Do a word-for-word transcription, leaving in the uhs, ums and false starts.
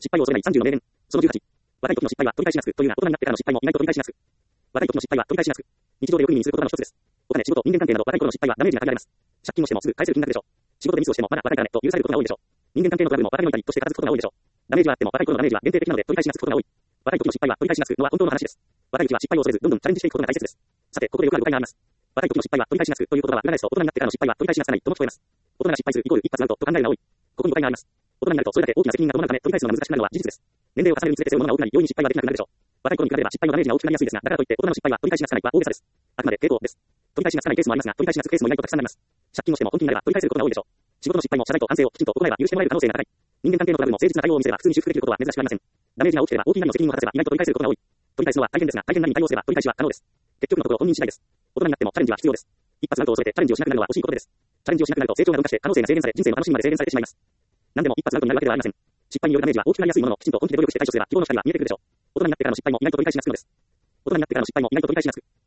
失敗を恐れないさんじゅうの名言。そのじゅうはち。若い時の失敗は取り返しやすくというが、大人になってからの失敗も意外と取り返しやすく。若い時の失敗は取り返しやすく。日常でよく耳にする言葉の一つです。お金、仕事、人間関係など若い頃の失敗はダメージが限られます。借金をしてもすぐ返せる金額でしょう。仕事でミスをしてもまだ若いからねと許されることが多いでしょう。人間関係のトラブルも若気の至りとして片付くことが多いでしょう。ダメージはあっても若い頃のダメージは限定的なので取り返しやすくことが多い。若い時の失敗は取り返しやすくのは本当の話です。若いうちは失敗を恐れずどんどんチャレンジしていくことが大切です。さて、ここでよくある誤解があります。若い時の失敗は取り返しやすくという言葉は裏返すと大人になってからの失敗は取り返しやすくないとも聞こえます。大人が失敗するイコール一発アウトと考えるのが多い。ここに誤解があります。大人になるとそれだけ大きな責任が伴うため取り返すのが難しくなるのは事実です。年齢を重ねるにつれて背負うものが多くなり容易に失敗ができなくなるでしょう。若い頃に比べれば失敗のダメージが大きくなりやすいですが、だからといって大人の失敗は取り返しやすくないは大げさです。あくまで傾向です。取り返しやすくないケースもありますが、取り返しやすくケースも意外とたくさんあります。借金をしても本気になれば取り返せることが多いでしょう。仕事の失敗も謝罪と反省をきちんと行えば許してもらえる可能性が高い。人間関係のトラブルも誠実な対応を見せれば普通に修復できることは珍しくありません。ダメージが大きければ大きいなりの責任を果たせば意外と取り返せることが多い。取り返すのは大変ですが、大変なりに対応すれば取り返しは可能です。結局のところ本人次第です。大人になってもチャレンジは必要です。一発アウトを恐れてチャレンジをしなくなるのは惜しいことです。チャレンジをしなくなると成長が動かして可能性が制限され人生の楽しみまで制限されてしまいます。何でも一発アウトになるわけではありません。失敗によるダメージは大きくなりやすいもののきちんと本気で努力して対処すれば希望の光が見えてくるでしょう。大人になってからの失敗も意外と取り返しやすくなるのです。大人になってからの失敗も意外と取り返しやすく。